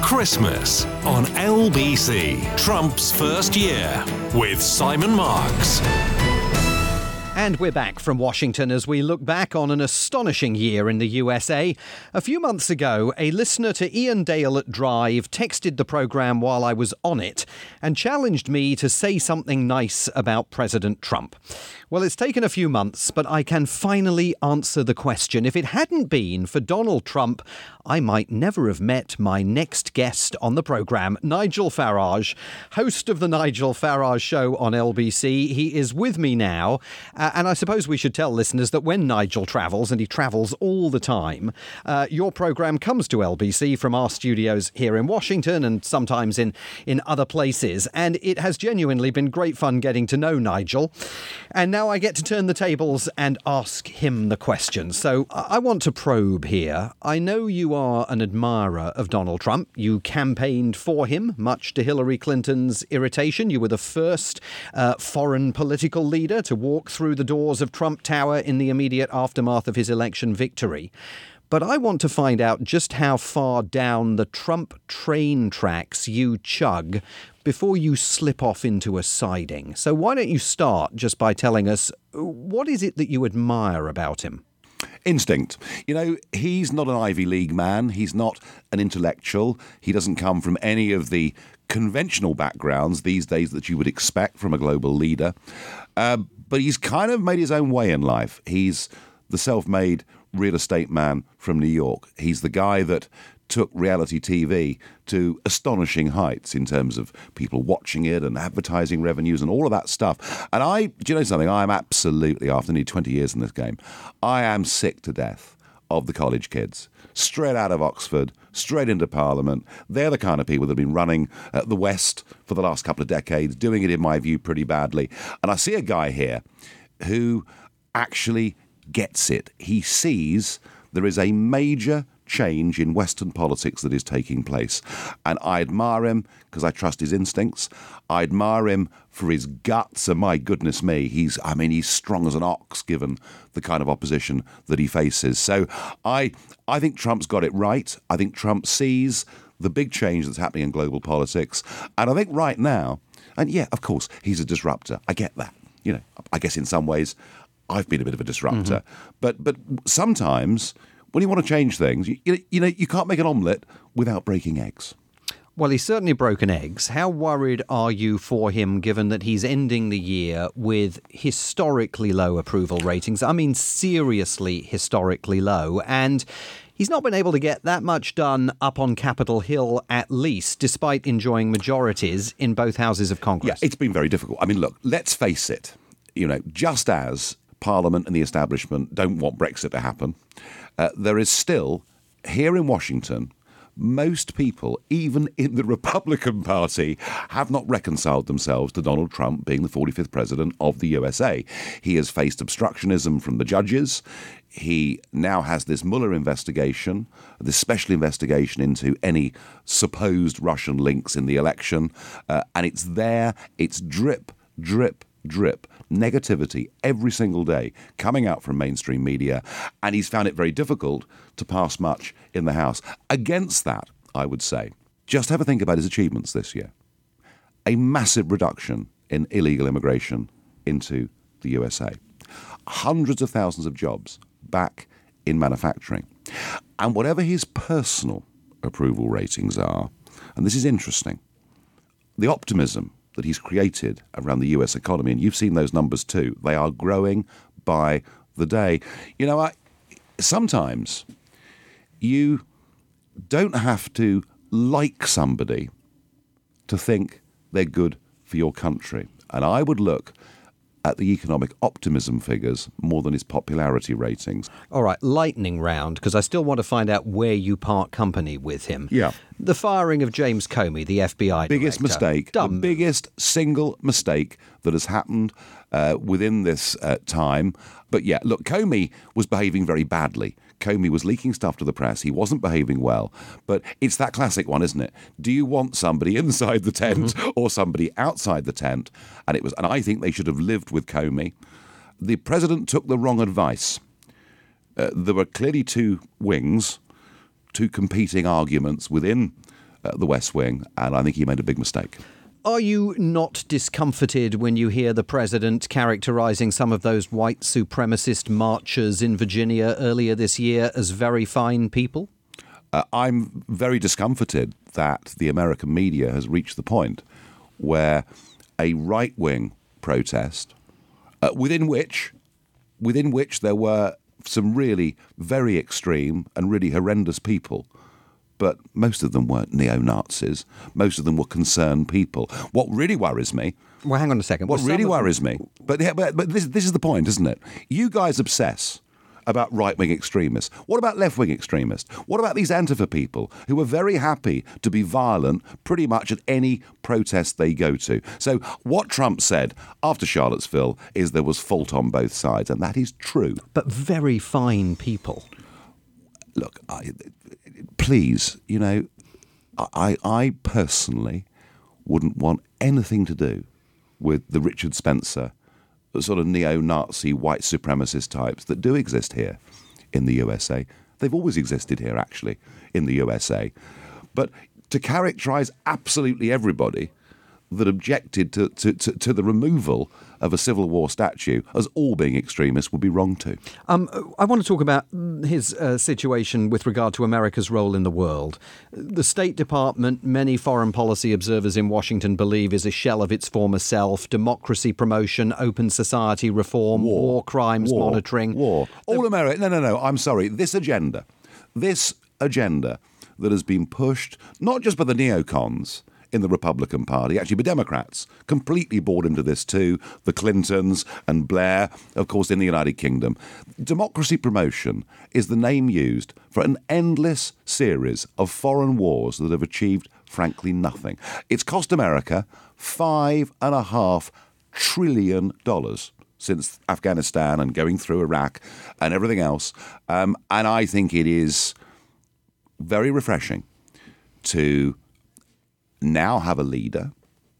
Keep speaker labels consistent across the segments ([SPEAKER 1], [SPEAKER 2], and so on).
[SPEAKER 1] Christmas on LBC, Trump's first year, with Simon Marks.
[SPEAKER 2] And we're back from Washington as we look back on an astonishing year in the USA. A few months ago, a listener to Ian Dale at Drive texted the programme while I was on it and challenged me to say something nice about President Trump. Well, it's taken a few months, but I can finally answer the question. If it hadn't been for Donald Trump, I might never have met my next guest on the programme, Nigel Farage, host of the Nigel Farage Show on LBC. He is with me now. And I suppose we should tell listeners that when Nigel travels, and he travels all the time, your programme comes to LBC from our studios here in Washington and sometimes in other places. And it has genuinely been great fun getting to know Nigel. And now I get to turn the tables and ask him the question. So I want to probe here. I know you are an admirer of Donald Trump. You campaigned for him, much to Hillary Clinton's irritation. You were the first foreign political leader to walk through the doors of Trump Tower in the immediate aftermath of his election victory. But I want to find out just how far down the Trump train tracks you chug before you slip off into a siding. So why don't you start just by telling us, what is it that you admire about him?
[SPEAKER 3] Instinct. You know, he's not an Ivy League man. He's not an intellectual. He doesn't come from any of the conventional backgrounds these days that you would expect from a global leader. But he's kind of made his own way in life. He's the self-made real estate man from New York. He's the guy that took reality TV to astonishing heights in terms of people watching it and advertising revenues and all of that stuff. And do you know something? I am absolutely, after nearly 20 years in this game, I am sick to death of the college kids. Straight out of Oxford, straight into Parliament. They're the kind of people that have been running the West for the last couple of decades, doing it, in my view, pretty badly. And I see a guy here who actually gets it. He sees there is a major change in Western politics that is taking place. And I admire him because I trust his instincts. I admire him for his guts. And my goodness me, he's strong as an ox given the kind of opposition that he faces. So I think Trump's got it right. I think Trump sees the big change that's happening in global politics. And I think right now, and yeah, of course, he's a disruptor. I get that. You know, I guess in some ways I've been a bit of a disruptor. Mm-hmm. But sometimes when you want to change things, you can't make an omelette without breaking eggs.
[SPEAKER 2] Well, he's certainly broken eggs. How worried are you for him, given that he's ending the year with historically low approval ratings? I mean, seriously historically low. And he's not been able to get that much done up on Capitol Hill, at least, despite enjoying majorities in both houses of Congress.
[SPEAKER 3] Yeah, it's been very difficult. I mean, look, let's face it. You know, just as Parliament and the establishment don't want Brexit to happen, there is still, here in Washington, most people, even in the Republican Party, have not reconciled themselves to Donald Trump being the 45th president of the USA. He has faced obstructionism from the judges. He now has this Mueller investigation, this special investigation into any supposed Russian links in the election. And it's there, it's drip, drip, drip, negativity every single day coming out from mainstream media, and he's found it very difficult to pass much in the House. Against that, I would say, just have a think about his achievements this year. A massive reduction in illegal immigration into the USA. Hundreds of thousands of jobs back in manufacturing. And whatever his personal approval ratings are, and this is interesting, the optimism that he's created around the US economy, and you've seen those numbers too, they are growing by the day. You know, sometimes you don't have to like somebody to think they're good for your country. And I would look at the economic optimism figures more than his popularity ratings.
[SPEAKER 2] All right, lightning round, because I still want to find out where you part company with him.
[SPEAKER 3] Yeah.
[SPEAKER 2] The firing of James Comey, the FBI
[SPEAKER 3] biggest
[SPEAKER 2] director.
[SPEAKER 3] Mistake,
[SPEAKER 2] Dumb.
[SPEAKER 3] The biggest single mistake that has happened within this time. But yeah, look, Comey was behaving very badly. Comey was leaking stuff to the press. He wasn't behaving well. But it's that classic one, isn't it? Do you want somebody inside the tent or somebody outside the tent? And I think they should have lived with Comey. The president took the wrong advice. There were clearly two wings, two competing arguments within the West Wing, and I think he made a big mistake.
[SPEAKER 2] Are you not discomforted when you hear the president characterising some of those white supremacist marchers in Virginia earlier this year as very fine people?
[SPEAKER 3] I'm very discomforted that the American media has reached the point where a right-wing protest, within which there were some really very extreme and really horrendous people, but most of them weren't neo-Nazis. Most of them were concerned people. What really worries me...
[SPEAKER 2] Well, hang on a second.
[SPEAKER 3] What really worries me... But this is the point, isn't it? You guys obsess about right-wing extremists. What about left-wing extremists? What about these Antifa people who are very happy to be violent pretty much at any protest they go to? So what Trump said after Charlottesville is there was fault on both sides, and that is true.
[SPEAKER 2] But very fine people.
[SPEAKER 3] Look, please, I personally wouldn't want anything to do with the Richard Spencer, the sort of neo-Nazi white supremacist types that do exist here in the USA. They've always existed here, actually, in the USA. But to characterise absolutely everybody that objected to the removal of a Civil War statue as all being extremists would be wrong too.
[SPEAKER 2] I want to talk about his situation with regard to America's role in the world. The State Department, many foreign policy observers in Washington believe, is a shell of its former self. Democracy promotion, open society reform, war crimes monitoring.
[SPEAKER 3] All America. No, I'm sorry. This agenda that has been pushed not just by the neocons in the Republican Party, actually, but Democrats completely bought into this too. The Clintons and Blair, of course, in the United Kingdom. Democracy promotion is the name used for an endless series of foreign wars that have achieved, frankly, nothing. It's cost America $5.5 trillion since Afghanistan and going through Iraq and everything else. And I think it is very refreshing to now have a leader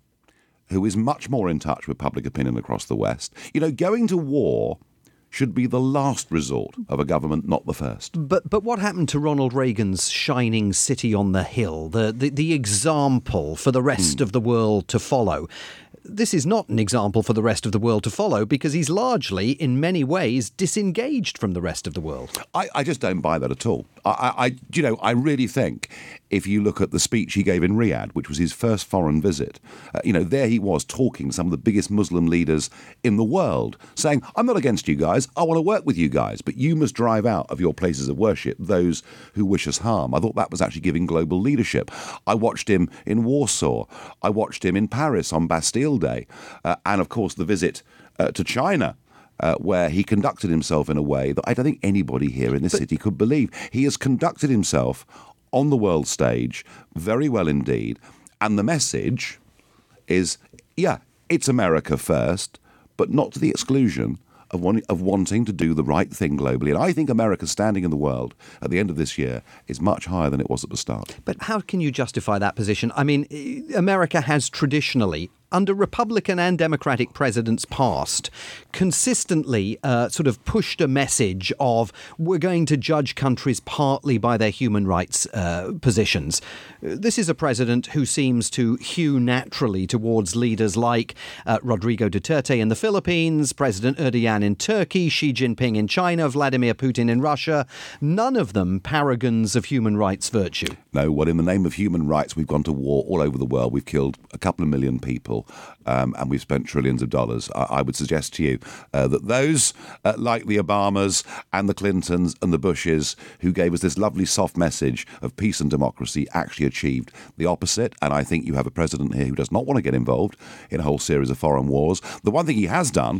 [SPEAKER 3] who is much more in touch with public opinion across the West. Going to war should be the last resort of a government, not the first.
[SPEAKER 2] But what happened to Ronald Reagan's shining city on the hill, the example for the rest of the world to follow? This is not an example for the rest of the world to follow because he's largely, in many ways, disengaged from the rest of the world.
[SPEAKER 3] I just don't buy that at all. I really think if you look at the speech he gave in Riyadh, which was his first foreign visit, there he was talking to some of the biggest Muslim leaders in the world, saying, I'm not against you guys, I want to work with you guys, but you must drive out of your places of worship those who wish us harm. I thought that was actually giving global leadership. I watched him in Warsaw. I watched him in Paris on Bastille Day. And, of course, the visit to China, where he conducted himself in a way that I don't think anybody here in this city could believe. He has conducted himself on the world stage very well indeed. And the message is, it's America first, but not to the exclusion of wanting to do the right thing globally. And I think America's standing in the world at the end of this year is much higher than it was at the start.
[SPEAKER 2] But how can you justify that position? I mean, America has traditionally, under Republican and Democratic presidents past, consistently sort of pushed a message of we're going to judge countries partly by their human rights positions. This is a president who seems to hew naturally towards leaders like Rodrigo Duterte in the Philippines, President Erdogan in Turkey, Xi Jinping in China, Vladimir Putin in Russia. None of them paragons of human rights virtue.
[SPEAKER 3] No, well, in the name of human rights, we've gone to war all over the world. We've killed a couple of million people. And we've spent trillions of dollars. I would suggest to you that those like the Obamas and the Clintons and the Bushes who gave us this lovely soft message of peace and democracy actually achieved the opposite. And I think you have a president here who does not want to get involved in a whole series of foreign wars. The one thing he has done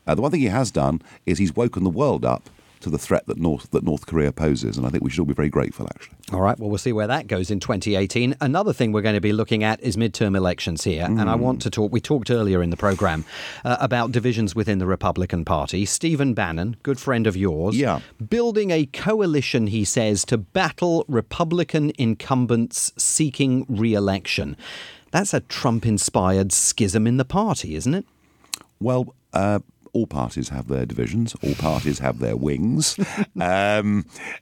[SPEAKER 3] is he's woken the world up to the threat that North Korea poses. And I think we should all be very grateful, actually.
[SPEAKER 2] All right, well, we'll see where that goes in 2018. Another thing we're going to be looking at is midterm elections here. And I want to talk, we talked earlier in the programme about divisions within the Republican Party. Stephen Bannon, good friend of yours, building a coalition, he says, to battle Republican incumbents seeking re-election. That's a Trump-inspired schism in the party, isn't it?
[SPEAKER 3] Well, all parties have their divisions, all parties have their wings. Come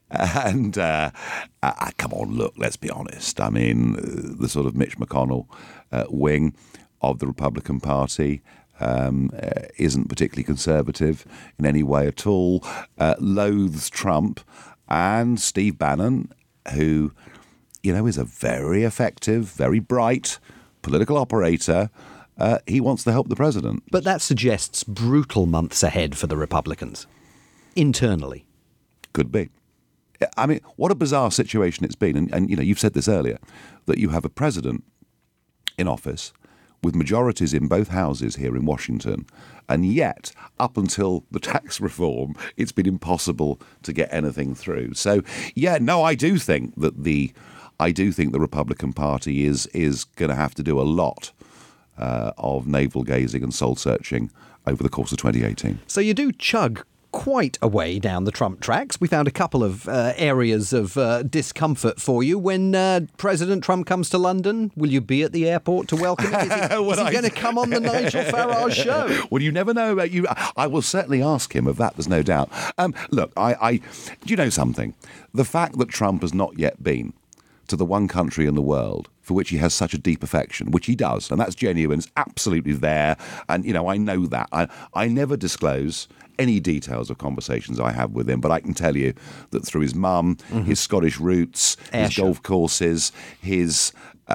[SPEAKER 3] on, look, let's be honest. I mean, the sort of Mitch McConnell wing of the Republican Party isn't particularly conservative in any way at all, loathes Trump, and Steve Bannon, who, is a very effective, very bright political operator. He wants to help the president.
[SPEAKER 2] But that suggests brutal months ahead for the Republicans, internally.
[SPEAKER 3] Could be. I mean, what a bizarre situation it's been. And you've said this earlier, that you have a president in office with majorities in both houses here in Washington, and yet, up until the tax reform, it's been impossible to get anything through. So, I do think the Republican Party is going to have to do a lot of navel-gazing and soul-searching over the course of 2018.
[SPEAKER 2] So you do chug quite a way down the Trump tracks. We found a couple of areas of discomfort for you. When President Trump comes to London, will you be at the airport to welcome him? Is he going to come on the Nigel Farage show?
[SPEAKER 3] Well, you never know about you. I will certainly ask him of that, there's no doubt. Look, do you know something? The fact that Trump has not yet been to the one country in the world for which he has such a deep affection, which he does, and that's genuine, it's absolutely there, and, I know that. I never disclose any details of conversations I have with him, but I can tell you that through his mum, his Scottish roots, his golf courses, his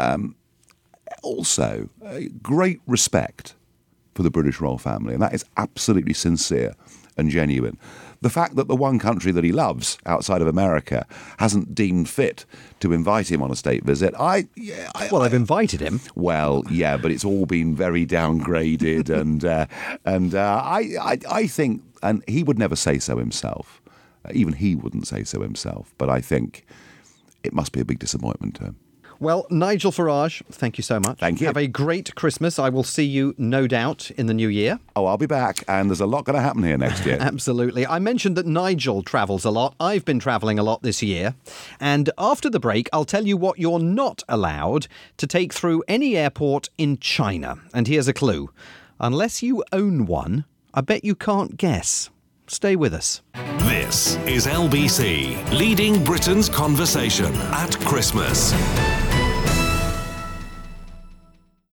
[SPEAKER 3] also great respect for the British royal family, and that is absolutely sincere and genuine. The fact that the one country that he loves outside of America hasn't deemed fit to invite him on a state visit,
[SPEAKER 2] they've invited him.
[SPEAKER 3] Well, yeah, but it's all been very downgraded, and I think, and he would never say so himself. Even he wouldn't say so himself. But I think it must be a big disappointment to him.
[SPEAKER 2] Well, Nigel Farage, thank you so much.
[SPEAKER 3] Thank you.
[SPEAKER 2] Have a great Christmas. I will see you, no doubt, in the new year.
[SPEAKER 3] Oh, I'll be back, and there's a lot going to happen here next year.
[SPEAKER 2] Absolutely. I mentioned that Nigel travels a lot. I've been travelling a lot this year. And after the break, I'll tell you what you're not allowed to take through any airport in China. And here's a clue. Unless you own one, I bet you can't guess. Stay with us.
[SPEAKER 1] This is LBC, leading Britain's conversation at Christmas.